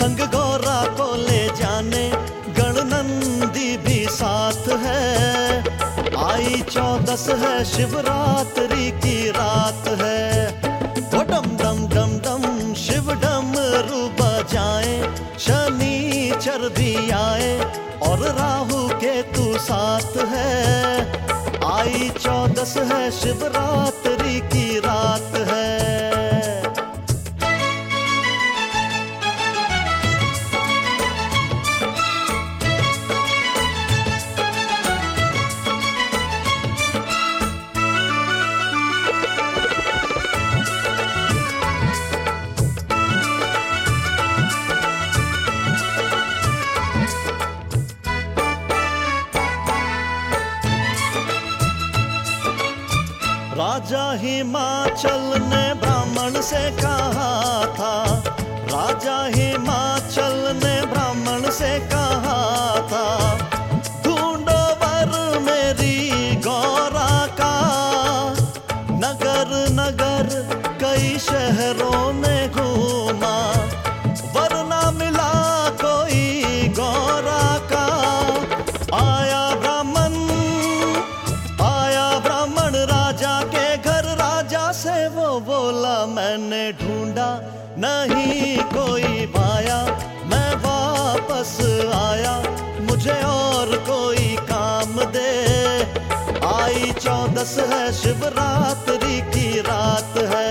संग गौरा को ले जाने गणनंदी भी साथ है। आई 14 है शिवरात्रि की रात है। वो डम डम डम डम शिव डमरू बजाए, शनिचर भी आए और राहु केतु साथ है। आई 14 है शिवरात्रि की रात है। राजा हिमाचल ने ब्राह्मण से कहा था, राजा हिमाचल ने ब्राह्मण से कहा था, ढूंढो वर मेरी गौरा का। नगर नगर कई शहरों में घूमा, वर ना मिला कोई गौरा का। आया ब्राह्मण राजा के घर, राजा से वो बोला मैंने ढूंढा नहीं कोई पाया, मैं वापस आया मुझे और कोई काम दे। आई 14 है शिवरात्रि की रात है।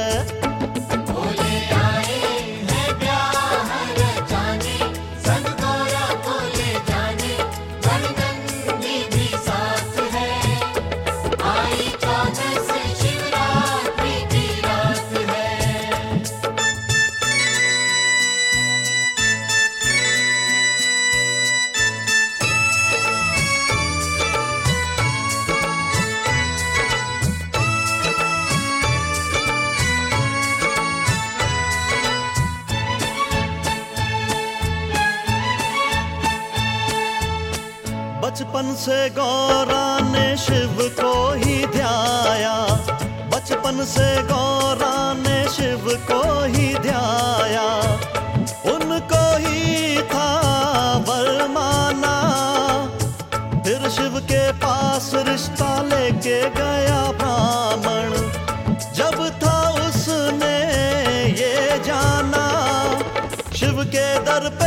बचपन से गौरा ने शिव को ही ध्याया, बचपन से गौरा ने शिव को ही ध्याया। उनको ही था वर माना, फिर शिव के पास रिश्ता लेके गया ब्राह्मण। जब था उसने ये जाना, शिव के दर पे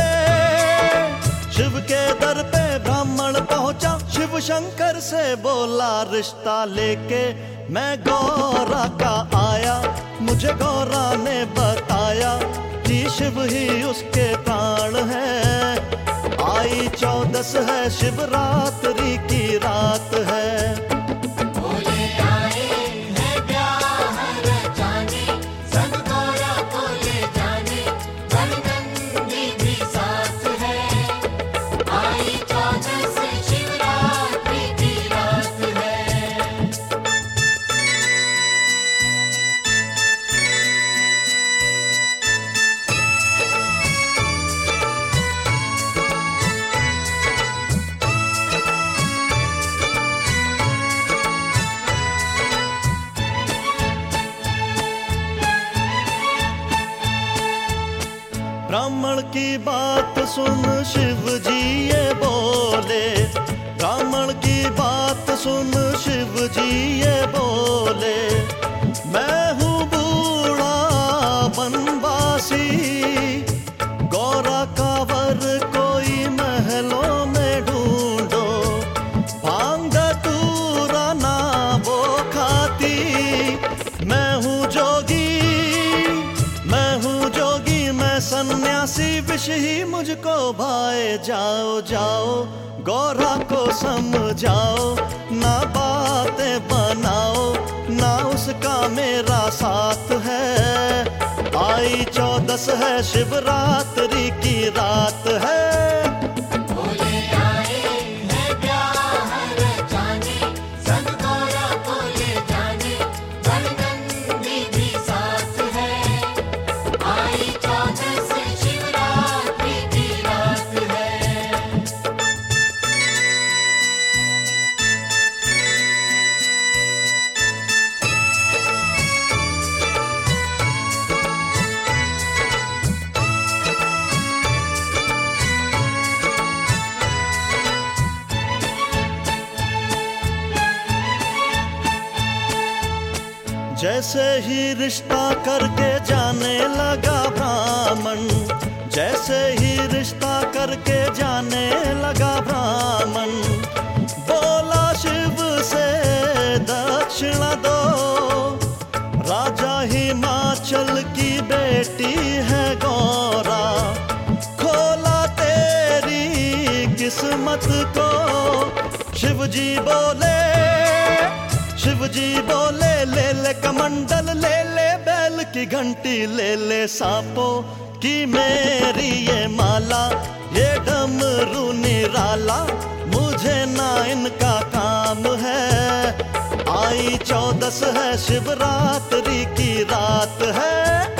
ब्राह्मण पहुंचा, शिव शंकर से बोला रिश्ता लेके मैं गौरा का आया। मुझे गौरा ने बताया कि शिव ही उसके प्राण है। आई 14 है शिवरात्रि की रात है। ब्राह्मण की बात सुन शिव जी ये बोले, ब्राह्मण की बात सुन शिव जी ये बोले। मैं हूँ बूढ़ा बनवासी, गौरा का वर कोई महलों में ढूंढो। भांग धतूरा ना वो खाती, मैं हूँ जोगी मैं सन्यासी, विष ही मुझको भाए। जाओ जाओ गौरा को समझाओ, ना बातें बनाओ ना उसका मेरा साथ है। आई 14 है शिवरात्रि की रात है। जैसे ही रिश्ता करके जाने लगा ब्राह्मण, जैसे ही रिश्ता करके जाने लगा ब्राह्मण, बोला शिव से दक्षिणा दो, राजा हिमाचल की बेटी है गौरा, खोला तेरी किस्मत को। शिवजी बोले, शिवजी बोले, ले ले कमंडल, ले ले बैल की घंटी, ले ले सांपों की मेरी ये माला, ये डमरू निराला, मुझे ना इनका काम है। आई 14 है, शिवरात्रि की रात है।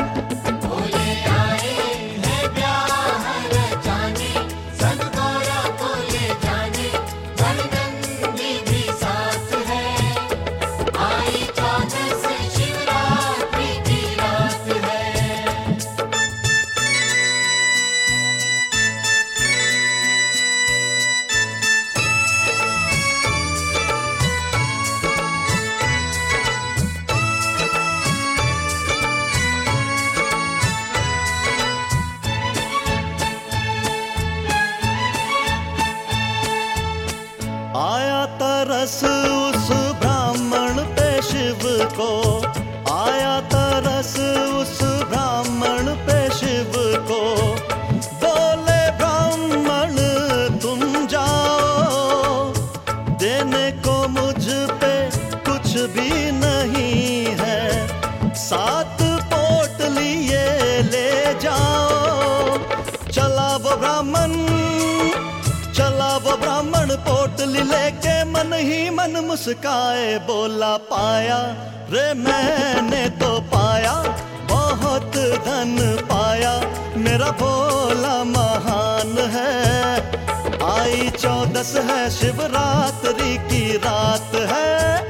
आया तरस उस ब्राह्मण पे शिव को, आया तरस उस ब्राह्मण पे शिव को, बोले ब्राह्मण तुम जाओ, देने को मुझ पे कुछ भी नहीं है, 7 पोटली ये ले जाओ। चला वो ब्राह्मण, चला वो ब्राह्मण पोटली लेके मन ही मन मुस्काए, बोला पाया रे मैंने तो पाया, बहुत धन पाया, मेरा भोला महान है। आई 14 है, शिवरात्रि की रात है।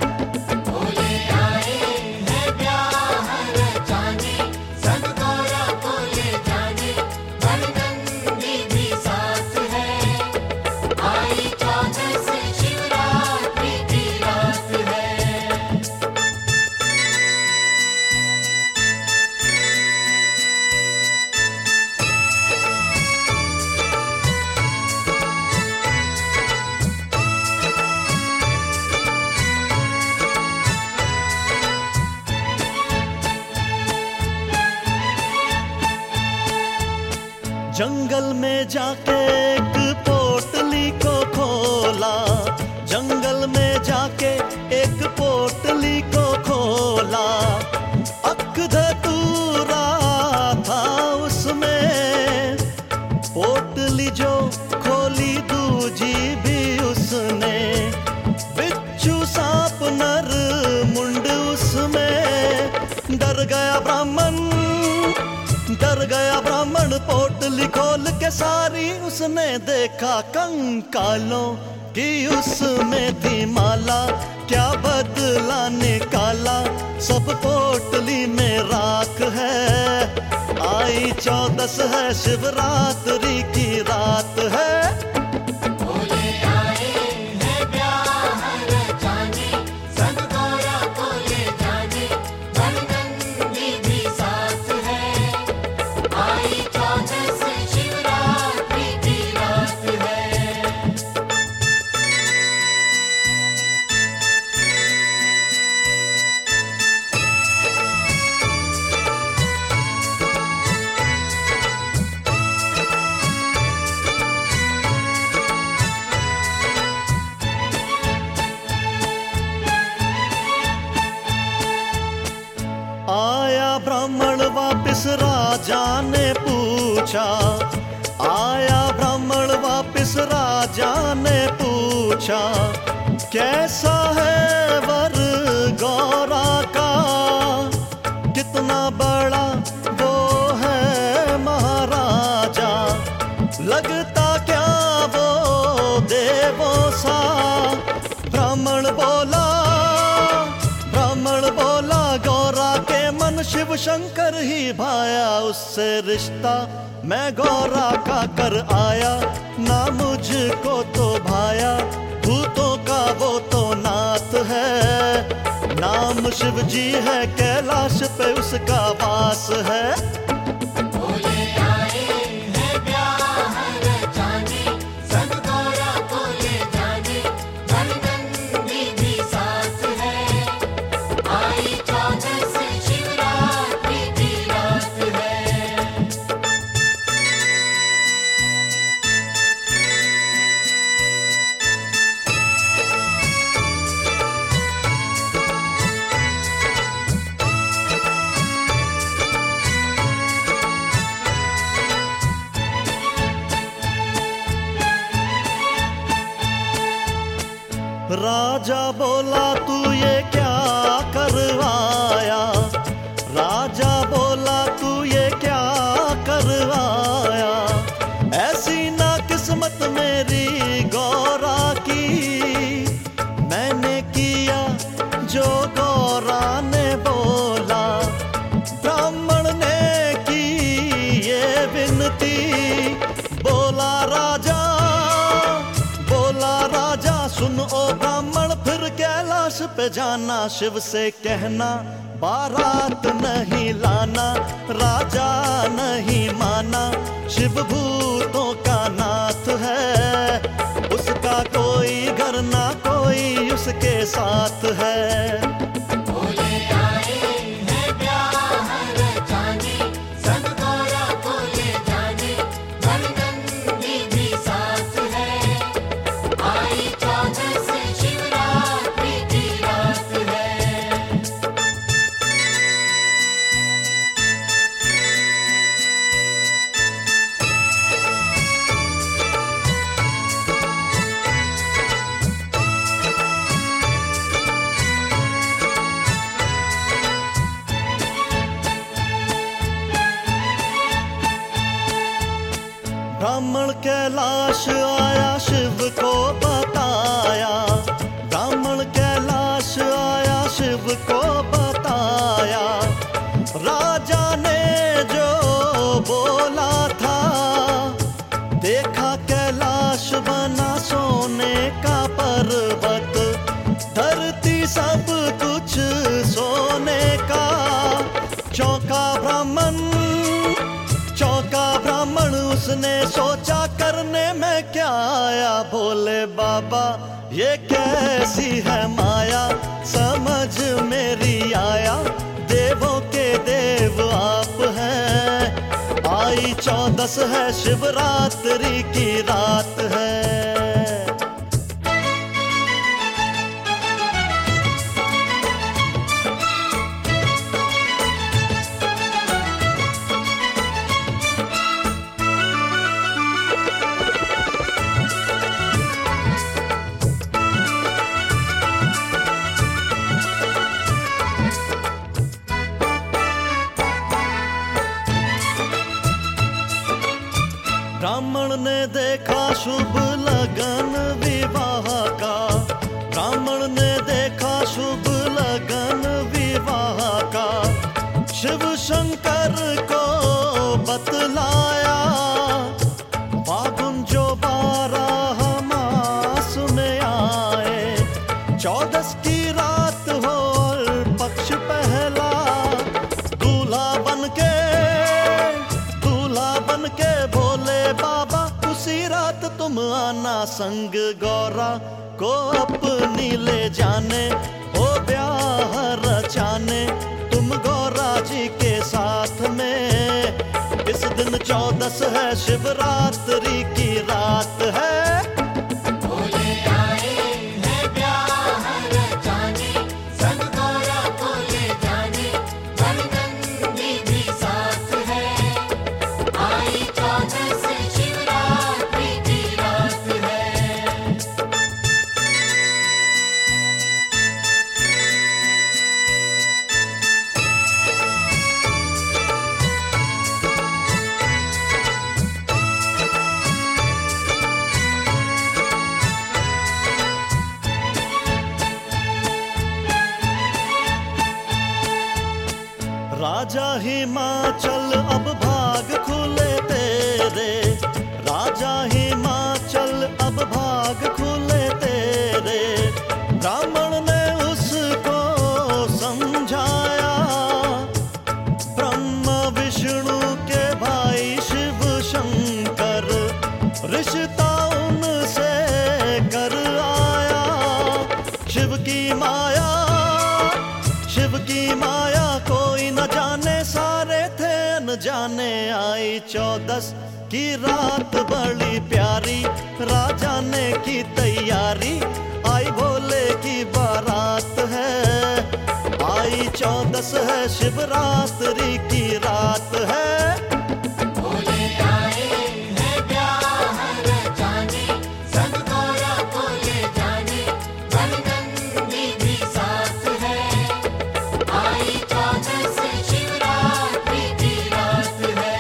जंगल में जाके एक पोटली को खोला, जंगल में जाके एक पोटली को खोला, अख धतूरा था उसमें, पोटली जो खोली दूजी भी उसने, बिच्छू सांप नर मुंड उसमें, डर गया ब्राह्मण, डर गया ब्राह्मण, पोटली खोल के सारी उसने देखा, कंकालों की उसमें थी माला, क्या बदला निकाला, सब पोटली में राख है। आई 14 है, शिवरात्रि की रात है। आया ब्राह्मण वापिस, राजा ने पूछा, आया ब्राह्मण वापिस, राजा ने पूछा, कैसा है वर गौरा का, कितना बड़ा वो है महाराजा, लगता क्या वो देवों सा। ब्राह्मण बोला, ब्राह्मण बोला, गौरा के मन शिव शंकर ही भाया, उससे रिश्ता मैं गौरा का कर आया, ना मुझको तो भाया, भूतों का वो तो नाथ है, नाम शिव जी है। उसका वास है। बोले आए हैं ब्याह रचाने, सब गौरा को ले जाने, गणनंदी भी साथ है। आई 14 शिवरात्रि की रात है। राजा बोला तू ये क्या करवाया, राजा बोला तू ये क्या करवाया, ऐसी ना किस्मत मेरी गौरा की, मैंने किया जो गौरा ने बोला। ब्राह्मण ने की ये विनती, बोला राजा सुन ओ ब्राह्मण, फिर कैलाश पे जाना, शिव से कहना बारात नहीं लाना। राजा नहीं माना, शिव भूतों का नाथ है, उसका कोई घर ना कोई उसके साथ है। बोले आए हैं ब्याह रचाने, सब गौरा को ले जाने, गणनंदी भी साथ है। आई 14 शिवरात्रि की रात है। ब्राह्मण कैलाश आया, शिव को बताया, ब्राह्मण कैलाश आया, शिव को बताया। राजा ने जो बोला था, देखा कैलाश बना सोने का पर्वत, धरती सब कुछ सोने का। चौंका ब्राह्मण उसने सोचा करने में क्या आया। भोले बाबा ये कैसी है माया, समझ मेरी आया, देवों के देव आप हैं। आई 14 है, शिवरात्रि की रात है। ब्राह्मण ने देखा शुभ लगन विवाह का, ब्राह्मण ने देखा शुभ लगन विवाह का। शिव शंकर को बतलाया, फागुन जो 12 मास में आए, 14 की रात हो और पक्ष पहला। दूल्हा बन के भोले बाबा उसी रात तुम आना, संग गौरा को अपनी ले जाने, ओ ब्याह रचाने तुम गौरा जी के साथ में। इस दिन 14 है, शिवरात्रि की रात है। बोले आए हैं ब्याह रचाने, सब गौरा को ले जाने, गणनंदी भी साथ है। आई 14 शिवरात्रि की रात है। राजा हिमाचल अब भाग खुले तेरे, राजा हिमाचल अब भाग खुले तेरे। ब्राह्मण ने उसको समझाया, रिश्ता उनसे कर आया। शिव की माया, शिव की माया कोई न जाने, सारे थे न जाने। आई 14 की रात बड़ी प्यारी, राजा ने की तैयारी, आई भोले की बारात है। आई 14 है, शिवरात्रि की रात है। भोले आए हैं ब्याह रचाने, संग गौरा को ले जाने, गणनंदी भी साथ है। आई 14 शिवरात्रि की रात है।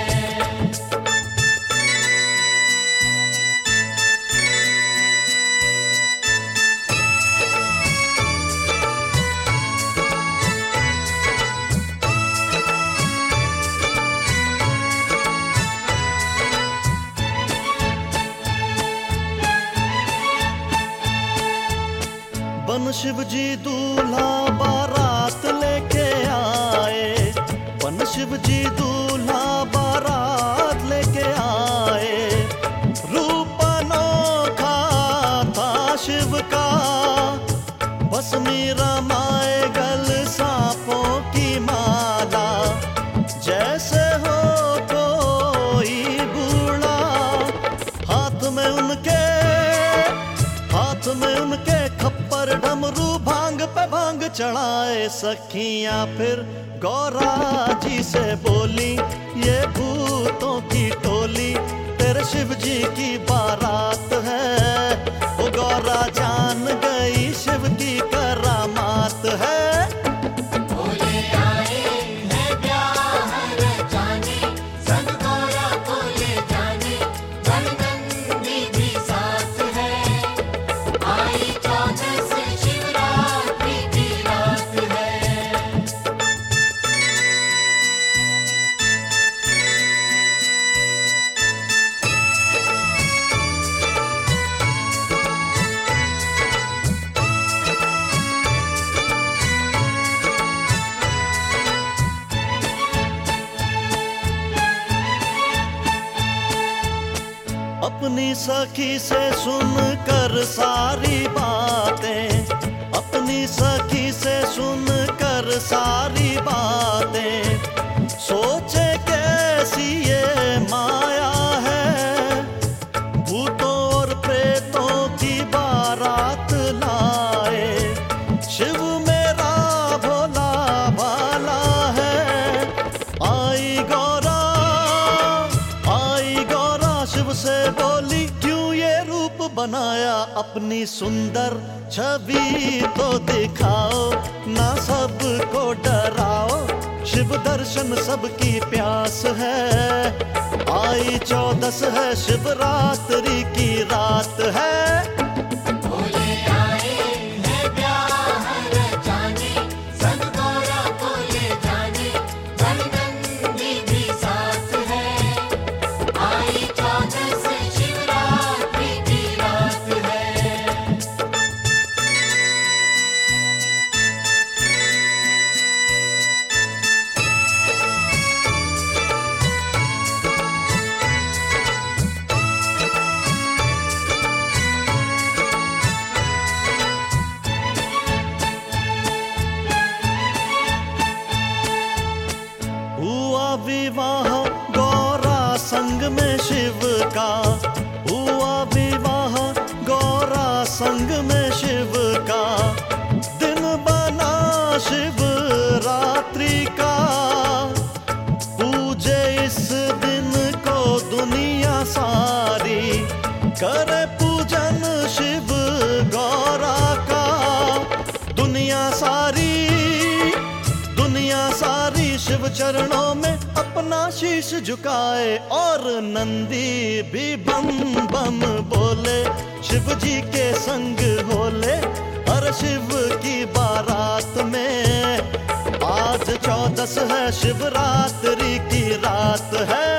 बन शिव जी दूल्हा बारात लेके आए, बन शिव जी दूल्हा बारात लेके आए। रूप अनोखा था शिव का, भस्मी रमाए गल सांपों की माला। जैसे हो कोई बूढ़ा, हाथ में उनके खप्पर डमरू, भांग पे भांग चढ़ाए। सखियां फिर गौरा जी से बोली, ये भूतों की टोली तेरे शिव जी की बारात है। वो गौरा जान गई शिव की करामात है। भोले आए हैं ब्याह रचाने, संग गौरा को ले जाने, गणनंदी भी साथ है। आई 14 शिवरात्रि की रात है। अपनी सखी से सुनकर सारी बातें, अपनी सखी से सुनकर सारी बातें, सोचे कैसी ये माया है। भूतों और प्रेतों की बारात लाए, शिव मेरा भोला भाला है। आई गौरा शिव से बोली, क्यों ये रूप बनाया, अपनी सुंदर छवि तो दिखाओ, ना सबको डराओ। शिव दर्शन सबकी प्यास है। आई 14 है, शिवरात्रि की रात है। भोले आए हैं ब्याह रचाने, संग गौरा को ले जाने, गणनंदी भी साथ है। आई 14 शिवरात्रि की रात है। हुआ विवाह गौरा संग में शिव का, हुआ विवाह गौरा संग में शिव का। दिन बना शिव रात्रि का, पूजे इस दिन को दुनिया सारी, करे पूजन शिव गौरा का। दुनिया सारी शिव चरणों में अपना शीश झुकाए, और नंदी भी बम बम बोले, शिव जी के संग होले। हर शिव की बारात में आज 14 है, शिवरात्रि की रात है।